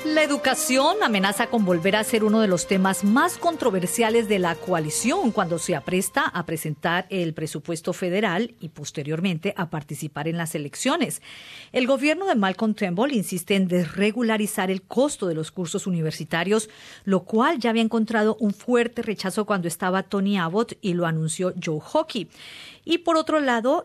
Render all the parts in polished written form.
La educación amenaza con volver a ser uno de los temas más controversiales de la coalición cuando se apresta a presentar el presupuesto federal y posteriormente a participar en las elecciones. El gobierno de Malcolm Turnbull insiste en desregularizar el costo de los cursos universitarios, lo cual ya había encontrado un fuerte rechazo cuando estaba Tony Abbott y lo anunció Joe Hockey. Y por otro lado,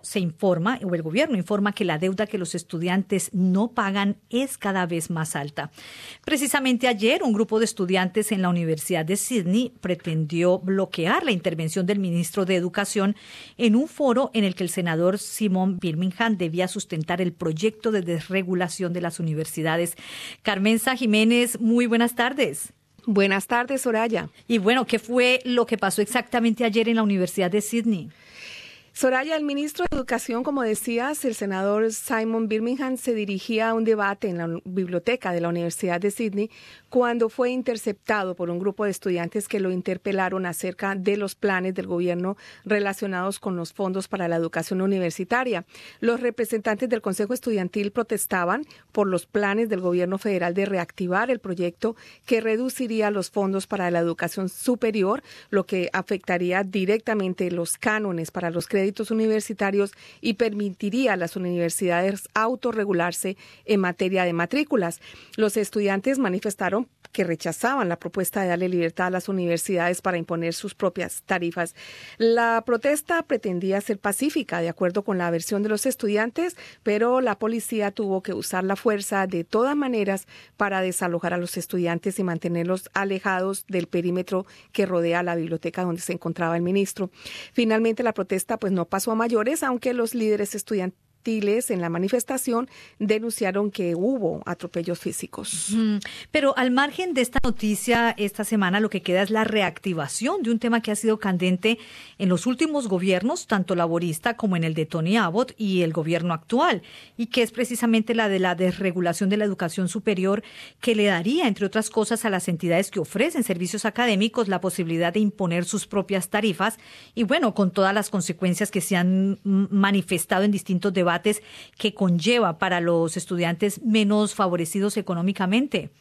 el gobierno informa que la deuda que los estudiantes no pagan es cada vez más alta. Precisamente ayer, un grupo de estudiantes en la Universidad de Sydney pretendió bloquear la intervención del ministro de Educación en un foro en el que el senador Simon Birmingham debía sustentar el proyecto de desregulación de las universidades. Carmenza Jiménez, muy buenas tardes. Buenas tardes, Soraya. Y bueno, ¿qué fue lo que pasó exactamente ayer en la Universidad de Sydney? Soraya, el ministro de Educación, como decías, el senador Simon Birmingham, se dirigía a un debate en la biblioteca de la Universidad de Sydney cuando fue interceptado por un grupo de estudiantes que lo interpelaron acerca de los planes del gobierno relacionados con los fondos para la educación universitaria. Los representantes del Consejo Estudiantil protestaban por los planes del gobierno federal de reactivar el proyecto que reduciría los fondos para la educación superior, lo que afectaría directamente los cánones para los créditos universitarios y permitiría a las universidades autorregularse en materia de matrículas. Los estudiantes manifestaron que rechazaban la propuesta de darle libertad a las universidades para imponer sus propias tarifas. La protesta pretendía ser pacífica, de acuerdo con la versión de los estudiantes, pero la policía tuvo que usar la fuerza de todas maneras para desalojar a los estudiantes y mantenerlos alejados del perímetro que rodea la biblioteca donde se encontraba el ministro. Finalmente, la protesta no pasó a mayores, aunque los líderes estudiantiles en la manifestación denunciaron que hubo atropellos físicos. Pero al margen de esta noticia, esta semana lo que queda es la reactivación de un tema que ha sido candente en los últimos gobiernos, tanto laborista como en el de Tony Abbott y el gobierno actual, y que es precisamente la de la desregulación de la educación superior, que le daría, entre otras cosas, a las entidades que ofrecen servicios académicos la posibilidad de imponer sus propias tarifas y, bueno, con todas las consecuencias que se han manifestado en distintos debates que conlleva para los estudiantes menos favorecidos económicamente.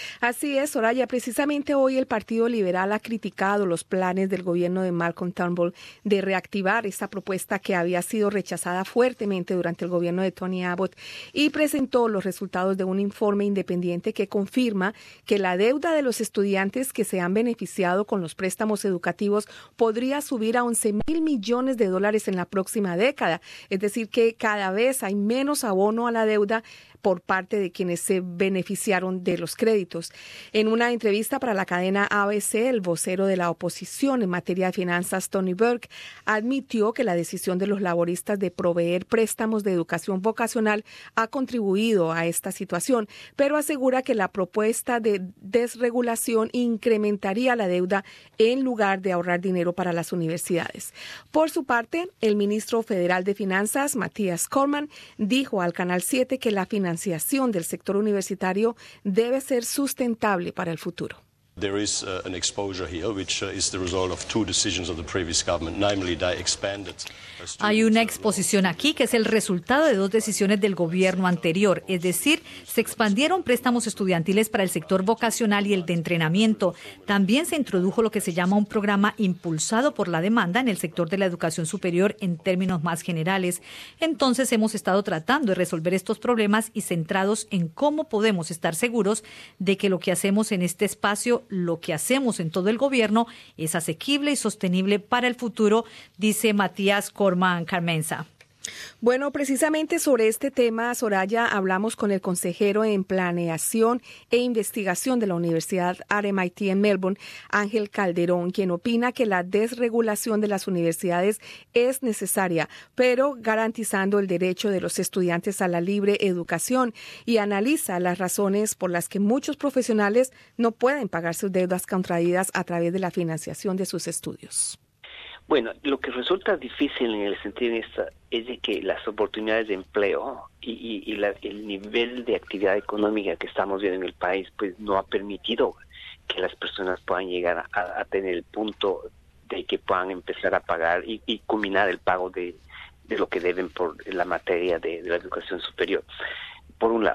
Así es, Soraya. Precisamente hoy el Partido Liberal ha criticado los planes del gobierno de Malcolm Turnbull de reactivar esta propuesta que había sido rechazada fuertemente durante el gobierno de Tony Abbott y presentó los resultados de un informe independiente que confirma que la deuda de los estudiantes que se han beneficiado con los préstamos educativos podría subir a $11,000 millones en la próxima década. Es decir, que cada vez hay menos abono a la deuda por parte de quienes se beneficiaron de los créditos. En una entrevista para la cadena ABC, el vocero de la oposición en materia de finanzas, Tony Burke, admitió que la decisión de los laboristas de proveer préstamos de educación vocacional ha contribuido a esta situación, pero asegura que la propuesta de desregulación incrementaría la deuda en lugar de ahorrar dinero para las universidades. Por su parte, el ministro federal de Finanzas, Matthias Cormann, dijo al Canal 7 que la financiación del sector universitario debe ser sustentable para el futuro. There is an exposure here, which is the result of two decisions of the previous government, namely they expanded. Hay una exposición aquí que es el resultado de dos decisiones del gobierno anterior, es decir, se expandieron préstamos estudiantiles para el sector vocacional y el de entrenamiento. También se introdujo lo que se llama un programa impulsado por la demanda en el sector de la educación superior en términos más generales. Entonces hemos estado tratando de resolver estos problemas y centrados en cómo podemos estar seguros de que lo que hacemos en este espacio, lo que hacemos en todo el gobierno, es asequible y sostenible para el futuro, dice Matthias Cormann. Carmenza. Bueno, precisamente sobre este tema, Soraya, hablamos con el consejero en Planeación e Investigación de la Universidad RMIT en Melbourne, Ángel Calderón, quien opina que la desregulación de las universidades es necesaria, pero garantizando el derecho de los estudiantes a la libre educación, y analiza las razones por las que muchos profesionales no pueden pagar sus deudas contraídas a través de la financiación de sus estudios. Bueno, lo que resulta difícil en el sentido es de que las oportunidades de empleo y el nivel de actividad económica que estamos viendo en el país pues no ha permitido que las personas puedan llegar a tener el punto de que puedan empezar a pagar y culminar el pago de lo que deben por la materia de la educación superior. Por un lado.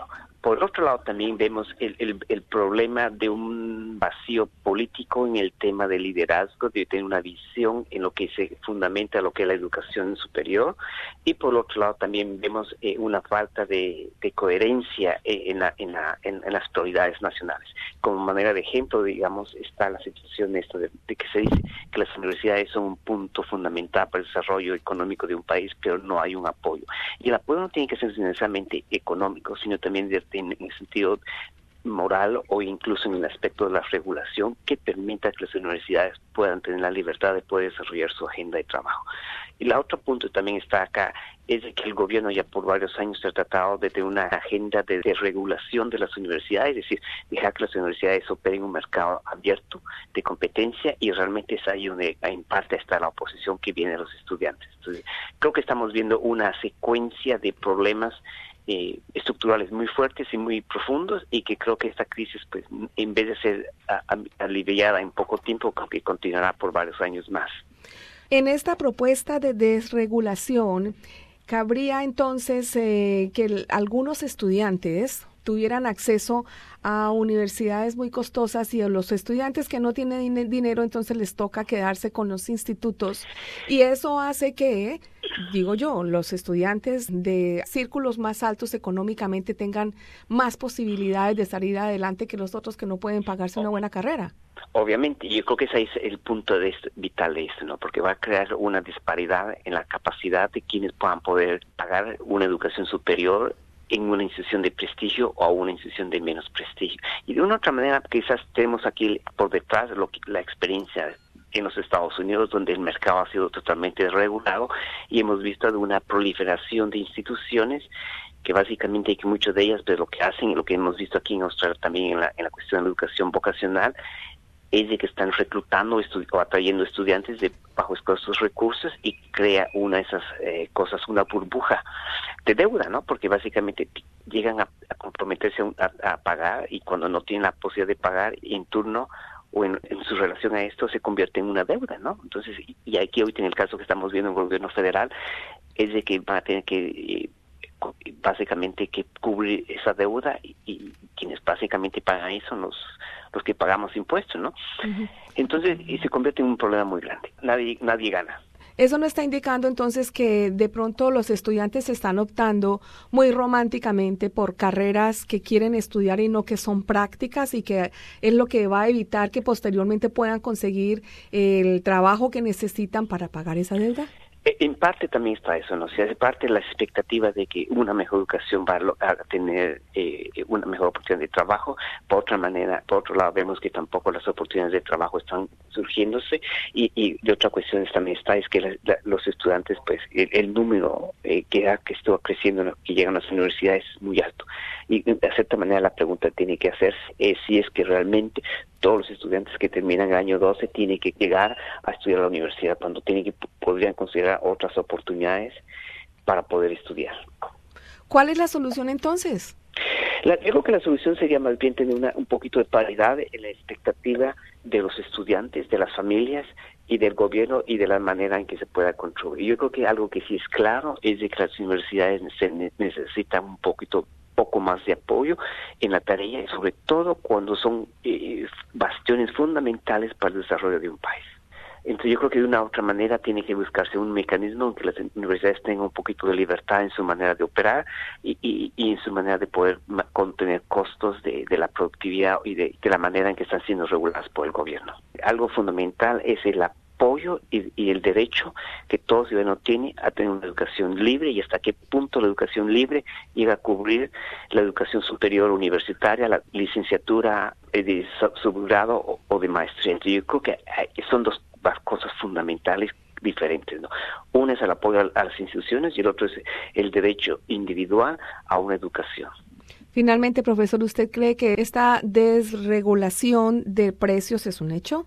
Por otro lado, también vemos el problema de un vacío político en el tema del liderazgo, de tener una visión en lo que se fundamenta lo que es la educación superior, y por otro lado también vemos una falta de coherencia en las prioridades nacionales. Como manera de ejemplo, digamos, está la situación de que se dice que las universidades son un punto fundamental para el desarrollo económico de un país, pero no hay un apoyo. Y el apoyo no tiene que ser necesariamente económico, sino también en el sentido moral o incluso en el aspecto de la regulación que permita que las universidades puedan tener la libertad de poder desarrollar su agenda de trabajo. Y el otro punto también está acá, es de que el gobierno ya por varios años se ha tratado de tener una agenda de regulación de las universidades, es decir, dejar que las universidades operen en un mercado abierto de competencia, y realmente es ahí donde en parte está la oposición que viene de los estudiantes. Entonces, creo que estamos viendo una secuencia de problemas estructurales muy fuertes y muy profundos, y que creo que esta crisis, pues, en vez de ser aliviada en poco tiempo, creo que continuará por varios años más. En esta propuesta de desregulación, cabría entonces que algunos estudiantes tuvieran acceso a universidades muy costosas, y a los estudiantes que no tienen dinero entonces les toca quedarse con los institutos, y eso hace que, digo yo, los estudiantes de círculos más altos económicamente tengan más posibilidades de salir adelante que los otros que no pueden pagarse una buena carrera. Obviamente, yo creo que ese es el punto vital de esto, ¿no? Porque va a crear una disparidad en la capacidad de quienes puedan poder pagar una educación superior en una institución de prestigio o a una institución de menos prestigio. Y de una otra manera, quizás tenemos aquí por detrás la experiencia en los Estados Unidos, donde el mercado ha sido totalmente desregulado, y hemos visto de una proliferación de instituciones que básicamente, que muchas de ellas, pues, lo que hacen, y lo que hemos visto aquí en Australia también en la cuestión de la educación vocacional, es de que están reclutando o atrayendo estudiantes de bajo escasos recursos, y crea una de esas cosas, una burbuja de deuda, ¿no? Porque básicamente llegan a comprometerse a pagar, y cuando no tienen la posibilidad de pagar en turno o en su relación a esto, se convierte en una deuda, ¿no? Entonces, y aquí ahorita en el caso que estamos viendo en el gobierno federal, es de que van a tener que básicamente que cubrir esa deuda, y quienes básicamente pagan eso son los que pagamos impuestos, ¿no? Uh-huh. Entonces, y se convierte en un problema muy grande. Nadie gana. ¿Eso no está indicando entonces que de pronto los estudiantes están optando muy románticamente por carreras que quieren estudiar y no que son prácticas, y que es lo que va a evitar que posteriormente puedan conseguir el trabajo que necesitan para pagar esa deuda? En parte también está eso, ¿no? O sea, es parte de la expectativa de que una mejor educación va a tener una mejor oportunidad de trabajo. Por otro lado, vemos que tampoco las oportunidades de trabajo están surgiéndose, y de otra cuestión también está, es que los estudiantes, pues, el número que estuvo creciendo, que llegan a las universidades, es muy alto. Y de cierta manera la pregunta tiene que hacerse si es que realmente todos los estudiantes que terminan el año 12 tienen que llegar a estudiar a la universidad, cuando podrían considerar otras oportunidades para poder estudiar. ¿Cuál es la solución entonces? Yo creo que la solución sería más bien tener un poquito de paridad en la expectativa de los estudiantes, de las familias y del gobierno, y de la manera en que se pueda contribuir. Yo creo que algo que sí es claro es de que las universidades necesitan un poco más de apoyo en la tarea, y sobre todo cuando son bastiones fundamentales para el desarrollo de un país. Entonces yo creo que de una u otra manera tiene que buscarse un mecanismo en que las universidades tengan un poquito de libertad en su manera de operar, y en su manera de poder contener costos de la productividad y de la manera en que están siendo reguladas por el gobierno. Algo fundamental es el apoyo y el derecho que todo ciudadano tiene a tener una educación libre, y hasta qué punto la educación libre llega a cubrir la educación superior universitaria, la licenciatura de subgrado o de maestría. Entonces yo creo que son dos cosas fundamentales diferentes, ¿no? Una es el apoyo a las instituciones, y el otro es el derecho individual a una educación. Finalmente, profesor, ¿usted cree que esta desregulación de precios es un hecho?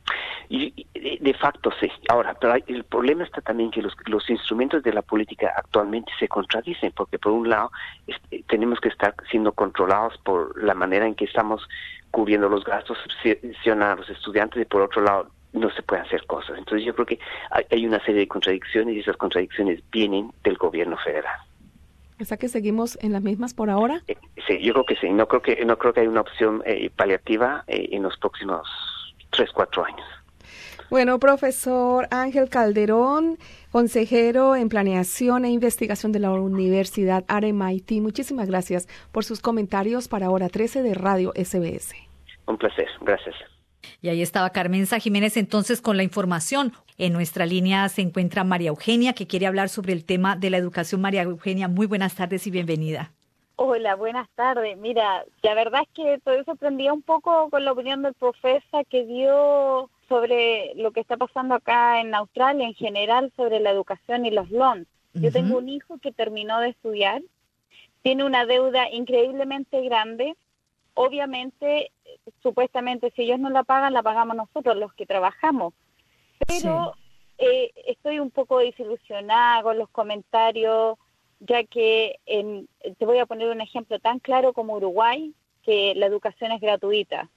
Y de facto sí. Ahora, pero el problema está también que los instrumentos de la política actualmente se contradicen, porque por un lado tenemos que estar siendo controlados por la manera en que estamos cubriendo los gastos, subvencionar a los estudiantes, y por otro lado no se pueden hacer cosas. Entonces yo creo que hay una serie de contradicciones, y esas contradicciones vienen del gobierno federal. O sea que seguimos en las mismas por ahora. Sí, yo creo que sí. No creo que haya una opción paliativa en los próximos 3-4 años. Bueno, profesor Ángel Calderón, consejero en Planeación e Investigación de la Universidad RMIT, muchísimas gracias por sus comentarios para Hora 13 de Radio SBS. Un placer, gracias. Y ahí estaba Carmenza Jiménez entonces con la información. En nuestra línea se encuentra María Eugenia, que quiere hablar sobre el tema de la educación. María Eugenia, muy buenas tardes y bienvenida. Hola, buenas tardes. Mira, la verdad es que estoy sorprendida un poco con la opinión del profesor que dio sobre lo que está pasando acá en Australia en general sobre la educación y los loans. Yo tengo un hijo que terminó de estudiar, tiene una deuda increíblemente grande. Obviamente, supuestamente, si ellos no la pagamos nosotros, los que trabajamos. Pero sí, estoy un poco desilusionada con los comentarios, ya que te voy a poner un ejemplo tan claro como Uruguay, que la educación es gratuita.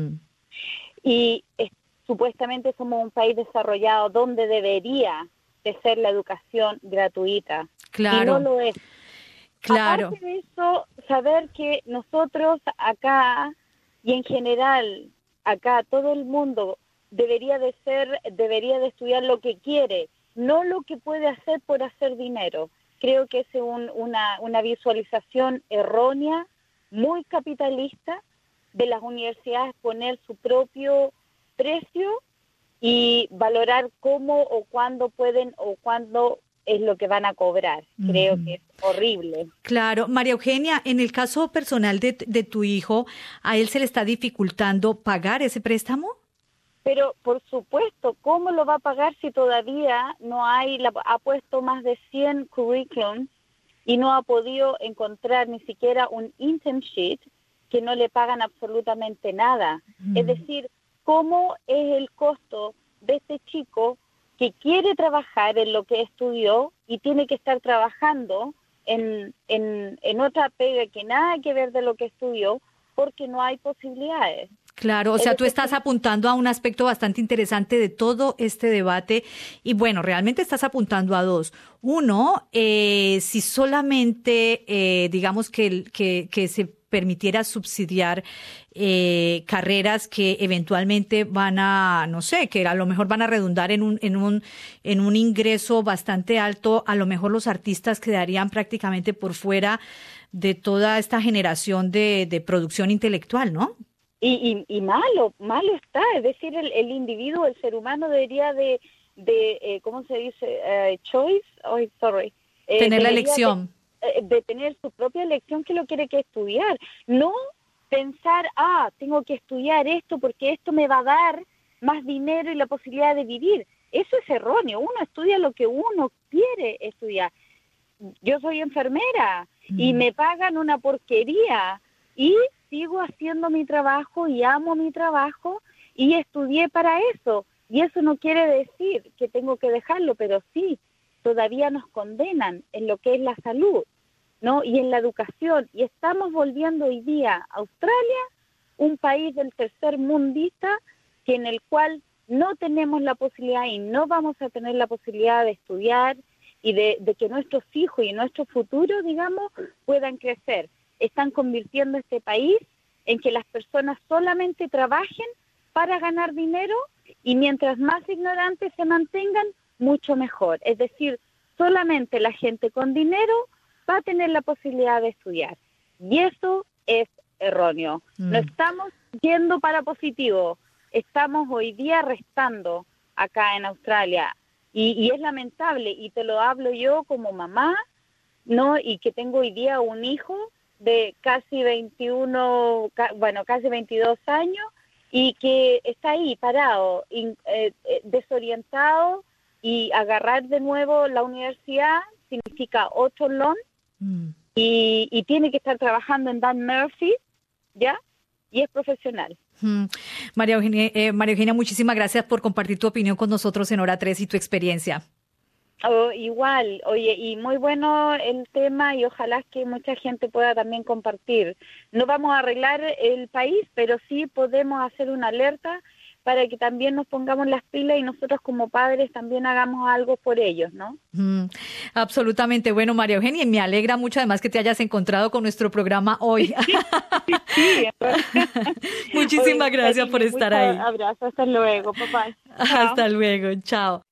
Y supuestamente somos un país desarrollado donde debería de ser la educación gratuita. Claro. Y no lo es. Claro. Aparte de eso, saber que nosotros acá y en general acá todo el mundo debería de estudiar lo que quiere, no lo que puede hacer por hacer dinero. Creo que es una visualización errónea, muy capitalista, de las universidades poner su propio precio y valorar cómo o cuándo pueden o cuándo es lo que van a cobrar. Creo que es horrible. Claro. María Eugenia, en el caso personal de tu hijo, ¿a él se le está dificultando pagar ese préstamo? Pero, por supuesto, ¿cómo lo va a pagar si todavía no ha puesto más de 100 currículums y no ha podido encontrar ni siquiera un internship que no le pagan absolutamente nada? Es decir, ¿cómo es el costo de este chico que quiere trabajar en lo que estudió y tiene que estar trabajando en otra pega que nada que ver de lo que estudió porque no hay posibilidades? Claro, o sea, tú estás apuntando a un aspecto bastante interesante de todo este debate y bueno, realmente estás apuntando a dos. Uno, si solamente digamos que se permitiera subsidiar carreras que eventualmente van a, no sé, que a lo mejor van a redundar en un ingreso bastante alto, a lo mejor los artistas quedarían prácticamente por fuera de toda esta generación de producción intelectual, ¿no? Y malo está, es decir, el individuo, el ser humano debería de ¿cómo se dice? Tener la elección. De tener su propia elección que lo quiere que estudiar. No pensar, tengo que estudiar esto porque esto me va a dar más dinero y la posibilidad de vivir. Eso es erróneo. Uno estudia lo que uno quiere estudiar. Yo soy enfermera y me pagan una porquería y sigo haciendo mi trabajo y amo mi trabajo y estudié para eso. Y eso no quiere decir que tengo que dejarlo, pero sí, todavía nos condenan en lo que es la salud, ¿no? Y en la educación. Y estamos volviendo hoy día a Australia, un país del tercer mundista, en el cual no tenemos la posibilidad y no vamos a tener la posibilidad de estudiar y de que nuestros hijos y nuestro futuro, digamos, puedan crecer. Están convirtiendo este país en que las personas solamente trabajen para ganar dinero y mientras más ignorantes se mantengan, mucho mejor. Es decir, solamente la gente con dinero va a tener la posibilidad de estudiar. Y eso es erróneo. No estamos yendo para positivo. Estamos hoy día restando acá en Australia. Y es lamentable. Y te lo hablo yo como mamá, ¿no? Y que tengo hoy día un hijo de casi 22 años y que está ahí parado, desorientado, y agarrar de nuevo la universidad significa otro loan y tiene que estar trabajando en Dan Murphy, ¿ya? Y es profesional. María Eugenia, muchísimas gracias por compartir tu opinión con nosotros en Hora 3 y tu experiencia. Igual, oye, y muy bueno el tema y ojalá que mucha gente pueda también compartir. No vamos a arreglar el país, pero sí podemos hacer una alerta para que también nos pongamos las pilas y nosotros como padres también hagamos algo por ellos, ¿no? Absolutamente. Bueno, María Eugenia, me alegra mucho además que te hayas encontrado con nuestro programa hoy. Sí. Muchísimas gracias por estar ahí. Abrazo, hasta luego, papá. Hasta luego, chao.